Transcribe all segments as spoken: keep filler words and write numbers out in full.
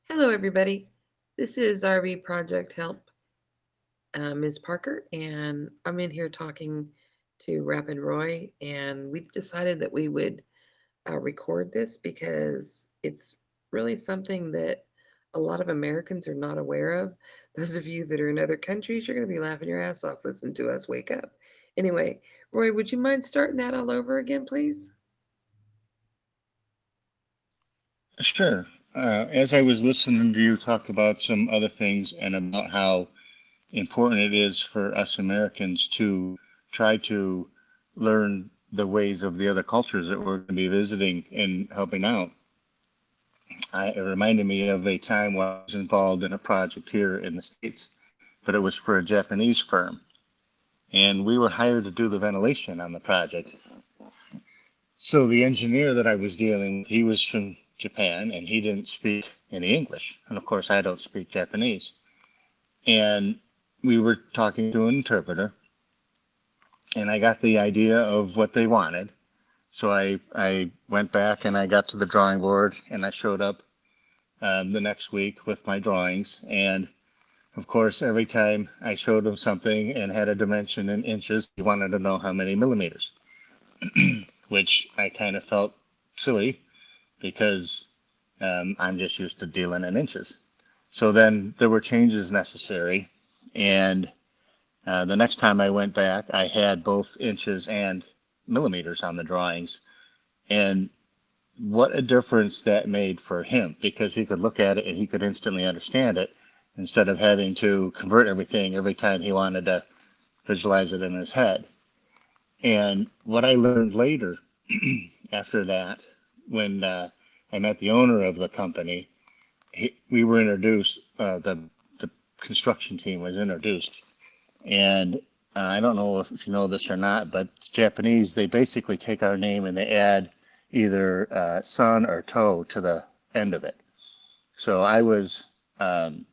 Hello, everybody. This is R V Project Help, uh, Miz Parker, and I'm in here talking to Rapid Roy, and we've decided that we would uh, record this because it's really something that a lot of Americans are not aware of. Those of you that are in other countries, you're going to be laughing your ass off listening to us wake up. Anyway, Roy, would you mind starting that all over again, please? Sure. Uh, as I was listening to you talk about some other things and about how important it is for us Americans to try to learn the ways of the other cultures that we're going to be visiting and helping out, I, it reminded me of a time when I was involved in a project here in the States, but it was for a Japanese firm. And we were hired to do the ventilation on the project. So the engineer that I was dealing with, he was from Japan and he didn't speak any English. And of course, I don't speak Japanese. And we were talking to an interpreter, and I got the idea of what they wanted. So I, I went back and I got to the drawing board and I showed up um, the next week with my drawings. And of course, every time I showed him something and had a dimension in inches, he wanted to know how many millimeters, which I kind of felt silly because um, I'm just used to dealing in inches. So then there were changes necessary. And uh, the next time I went back, I had both inches and millimeters on the drawings. And what a difference that made for him because he could look at it and he could instantly understand it instead of having to convert everything every time he wanted to visualize it in his head. And what I learned later after that, when uh, I met the owner of the company, he, we were introduced, uh, the, the construction team was introduced. And uh, I don't know if, if you know this or not, but Japanese, they basically take our name and they add either uh, son or to to the end of it. So I was um,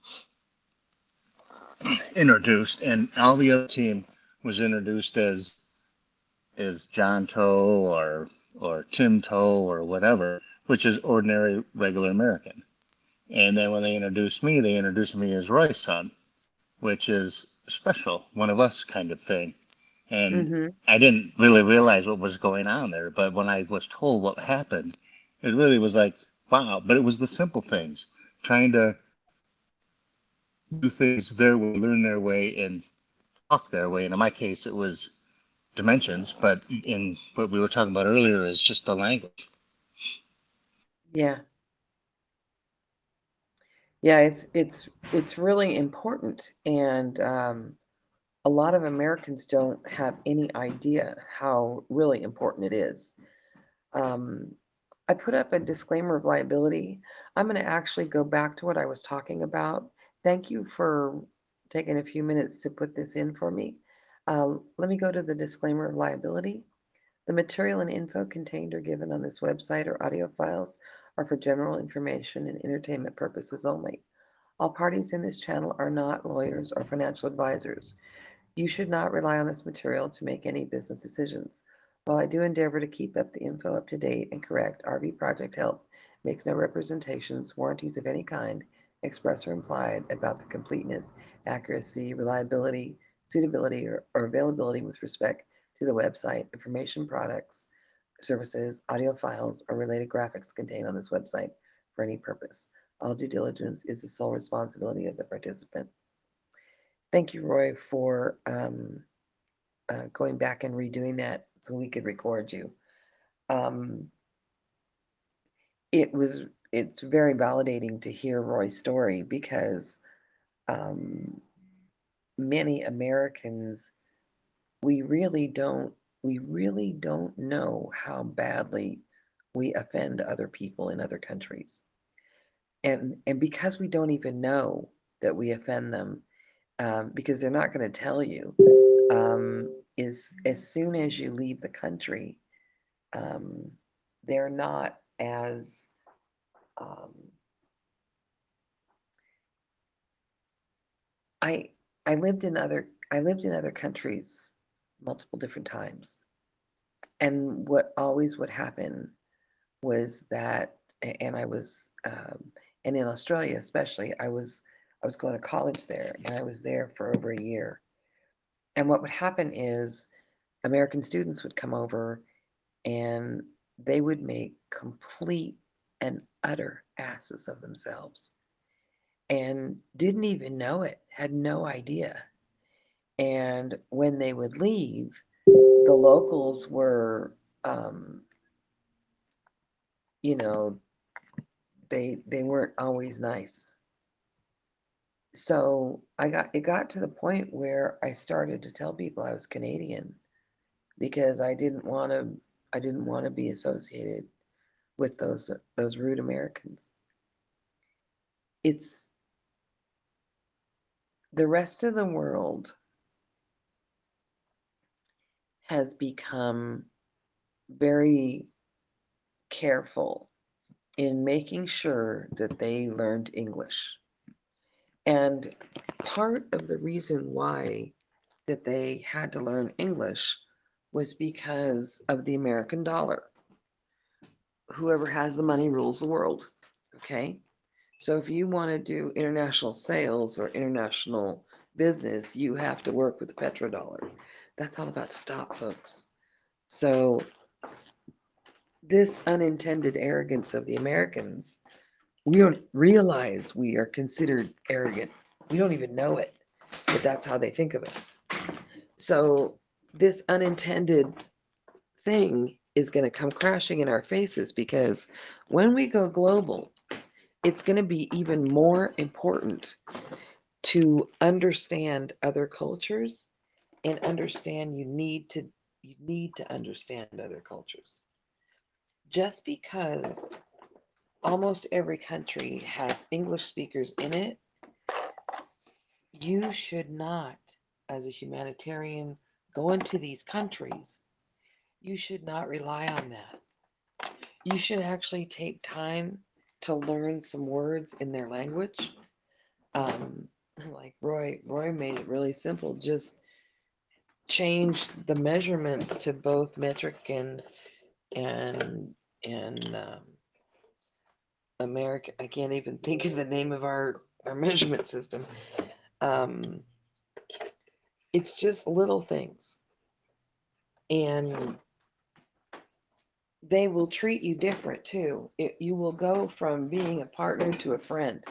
introduced, and all the other team was introduced as as John Toe or or Tim Toe or whatever, which is ordinary regular American. And then when they introduced me, they introduced me as Roy's son, which is special, one of us kind of thing. And Mm-hmm. I didn't really realize what was going on there, but when I was told what happened, it really was like, wow. But it was the simple things, trying to do things their way, learn their way, and talk their way. And in my case, it was dimensions, but in what we were talking about earlier is just the language. Yeah. Yeah, it's it's it's really important, and um, a lot of Americans don't have any idea how really important it is. Um, I put up a disclaimer of liability. I'm going to actually go back to what I was talking about. Thank you for taking a few minutes to put this in for me. Uh, let me go to the disclaimer of liability. The material and info contained or given on this website or audio files are for general information and entertainment purposes only. All parties in this channel are not lawyers or financial advisors. You should not rely on this material to make any business decisions. While I do endeavor to keep up the info up to date and correct, R V Project Help makes no representations, warranties of any kind, express or implied, about the completeness, accuracy, reliability, suitability, or, or availability with respect to the website, information, products, services, audio files, or related graphics contained on this website for any purpose. All due diligence is the sole responsibility of the participant. Thank you, Roy, for um, uh, going back and redoing that so we could record you. Um, it was it's very validating to hear Roy's story because um, many Americans we really don't we really don't know how badly we offend other people in other countries, and and because we don't even know that we offend them, um, because they're not going to tell you, um, is as soon as you leave the country, um, they're not as um, I I lived in other I lived in other countries multiple different times, and what always would happen was that a- and I was, um, and in Australia especially, I was, I was going to college there, and I was there for over a year. And what would happen is American students would come over, and they would make complete and utter asses of themselves and didn't even know it, had no idea. And when they would leave, the locals were, um, you know, they they weren't always nice. So I got it got to the point where I started to tell people I was Canadian because I didn't want to I didn't want to be associated with those those rude Americans. It's the rest of the world has become very careful in making sure that they learned English. And part of the reason why that they had to learn English was because of the American dollar. Whoever has the money rules the world. Okay? So if you want to do international sales or international business, you have to work with the petrodollar. That's all about to stop, folks. So this unintended arrogance of the Americans, we don't realize we are considered arrogant. We don't even know it, but that's how they think of us. So this unintended thing is going to come crashing in our faces because when we go global, it's going to be even more important to understand other cultures and understand you need to you need to understand other cultures. Just because almost every country has English speakers in it, you should not, as a humanitarian, go into these countries. You should not rely on that. You should actually take time to learn some words in their language. Um, like Roy, Roy made it really simple. Just change the measurements to both metric and and and um, American. I can't even think of the name of our our measurement system. Um, it's just little things, and they will treat you different too. It, you will go from being a partner to a friend.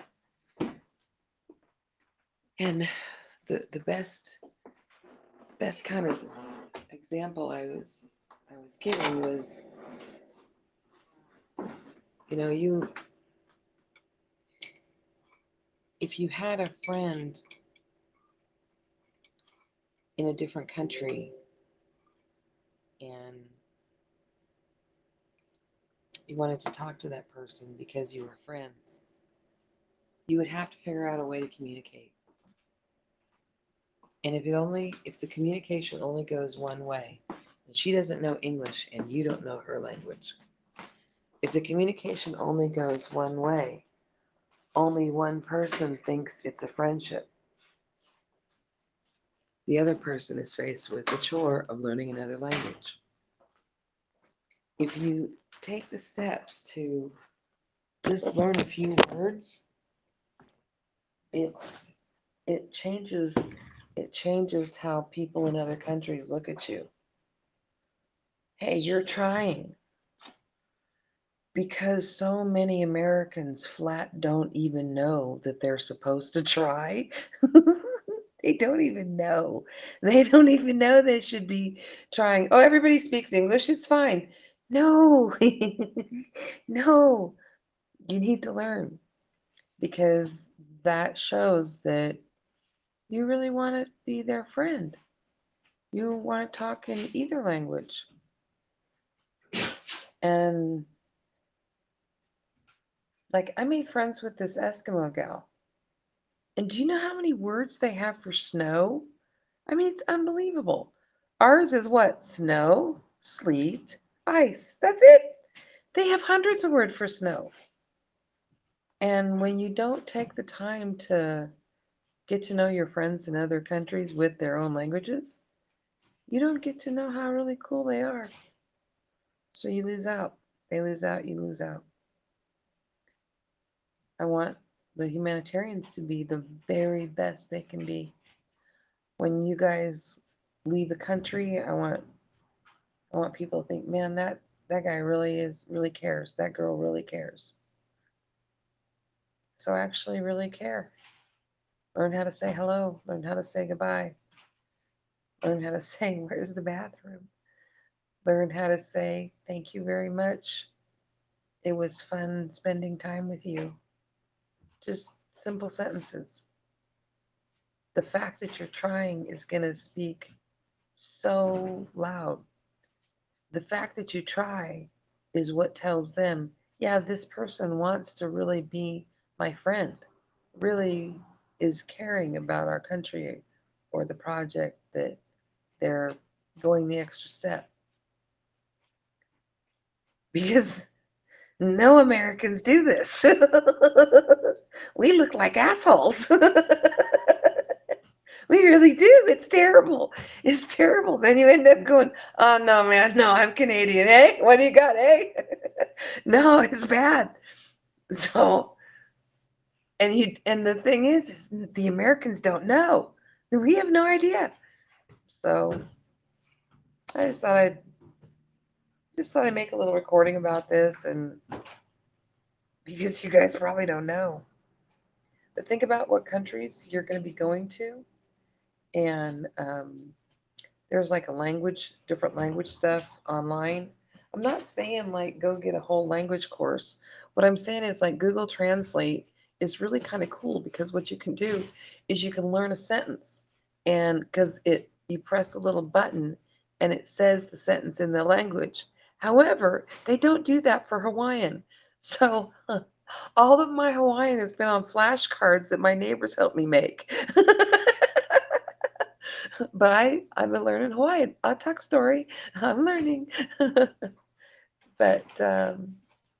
And the the best best kind of example I was I was giving was, you know, you if you had a friend in a different country and you wanted to talk to that person because you were friends, you would have to figure out a way to communicate. And if it only if the communication only goes one way, and she doesn't know English and you don't know her language, if the communication only goes one way, only one person thinks it's a friendship. The other person is faced with the chore of learning another language. If you take the steps to just learn a few words, it it changes it changes how people in other countries look at you. Hey, you're trying. Because so many Americans flat don't even know that they're supposed to try. They don't even know. They don't even know they should be trying. Oh, everybody speaks English. It's fine. No, no, you need to learn because that shows that you really want to be their friend. You want to talk in either language. And like, I made friends with this Eskimo gal. And do you know how many words they have for snow? I mean, it's unbelievable. Ours is what? Snow, sleet, ice. That's it. They have hundreds of words for snow. And when you don't take the time to get to know your friends in other countries with their own languages, you don't get to know how really cool they are. So you lose out. They lose out, you lose out. I want the humanitarians to be the very best they can be. When you guys leave the country, I want I want people to think, man, that that guy really is really cares. That girl really cares. So actually really care. Learn how to say hello, learn how to say goodbye, learn how to say where's the bathroom, learn how to say thank you very much. It was fun spending time with you. Just simple sentences. The fact that you're trying is going to speak so loud. The fact that you try is what tells them, yeah, this person wants to really be my friend, really is caring about our country or the project that they're going the extra step. Because no Americans do this. We look like assholes. We really do. It's terrible. It's terrible. Then you end up going, oh no, man, no, I'm Canadian. Hey, what do you got? Hey, no, it's bad. So, and you, and the thing is, is the Americans don't know. We have no idea. So, I just thought I'd just thought I'd make a little recording about this, and because you guys probably don't know. But think about what countries you're going to be going to, and um, there's like a language, different language stuff online. I'm not saying like go get a whole language course. What I'm saying is like Google Translate is really kind of cool because what you can do is you can learn a sentence, and because it you press a little button and it says the sentence in the language. However, they don't do that for Hawaiian. So all of my Hawaiian has been on flashcards that my neighbors helped me make. But I I've been learning Hawaiian. A talk story. I'm learning. But um,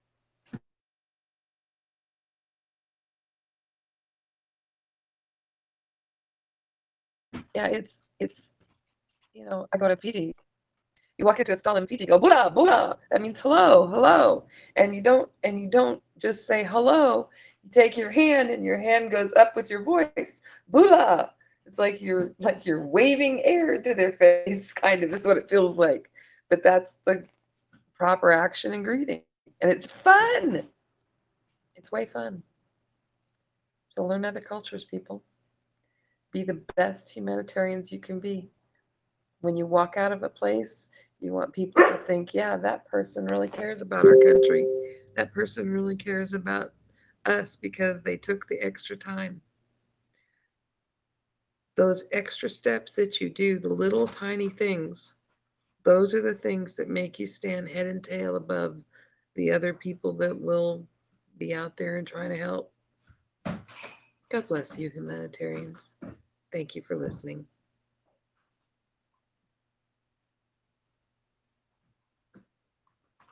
yeah, it's it's you know I go to Fiji. You walk into a stall in Fiji, go bula bula. That means hello, hello. And you don't and you don't just say hello. You take your hand and your hand goes up with your voice. Bula. It's like you're like you're waving air to their face, kind of is what it feels like. But that's the proper action and greeting. And it's fun. It's way fun. So learn other cultures, people. Be the best humanitarians you can be. When you walk out of a place, you want people to think, yeah, that person really cares about our country. That person really cares about us because they took the extra time. Those extra steps that you do, the little tiny things, those are the things that make you stand head and tail above the other people that will be out there and trying to help. God bless you, humanitarians. Thank you for listening.